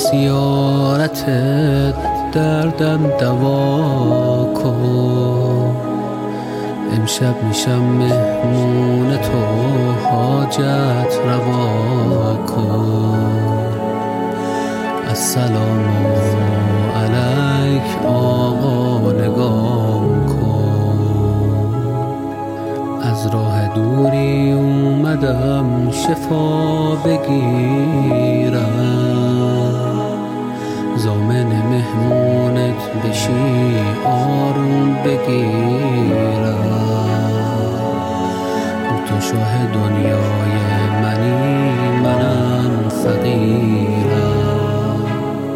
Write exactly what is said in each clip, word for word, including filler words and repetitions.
زیارتت دردم دوا کن. امشب میشم مهمون تو، حاجت روا کن. السلام علیک آقا نگام کن. از راه دوری اومدم شفا بگیرم، ضامن مهمونت بشی آروم بگیرم. تو شاه دنیای منی منم فقیرم.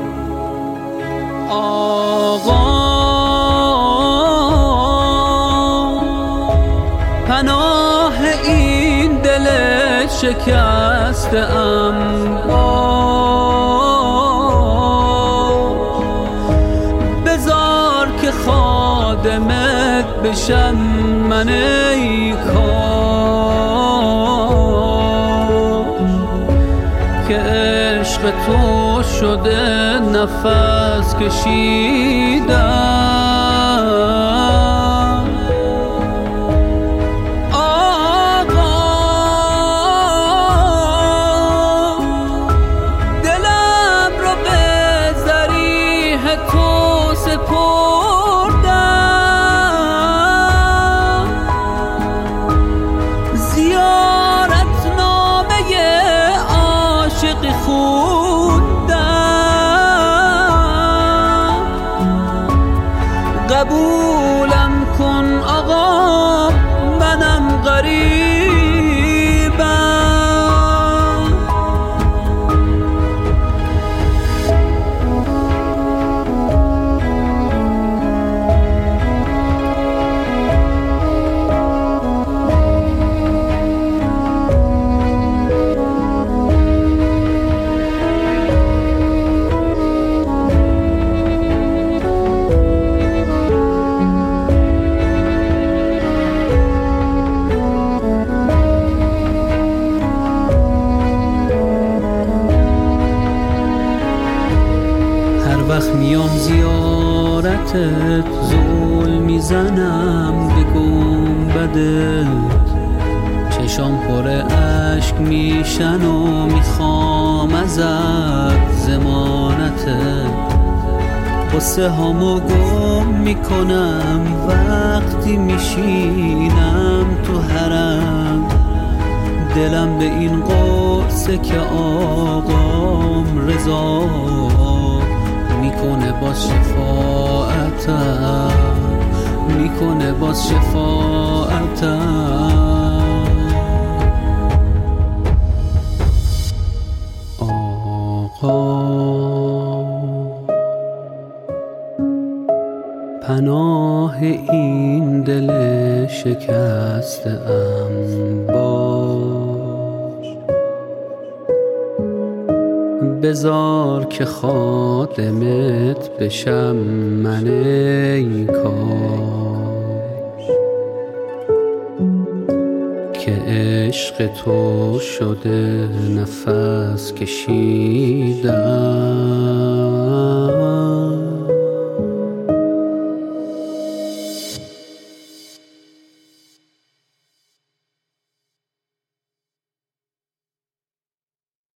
آقا پناه این دل شکسته ام، بذار که خادمت بشم من ای کاش، که عشق تو شده نفس کشیدم. قبولم کن آقا منم غریبم. وقت میام زیارتت زول میزنم به گنبدت، چشام پر اشک میشن و میخوام ازت ضمانتت. قصه هامو گم میکنم وقتی میشینم تو حرم، دلم به این قرصه که آقام رضا میکنه باز شفاعتم، میکنه باز شفاعتم. آقا پناه این دل شکسته ام باش، بذار که خادمت بشم من ای کاش، که عشق تو شده نفس کشیدم.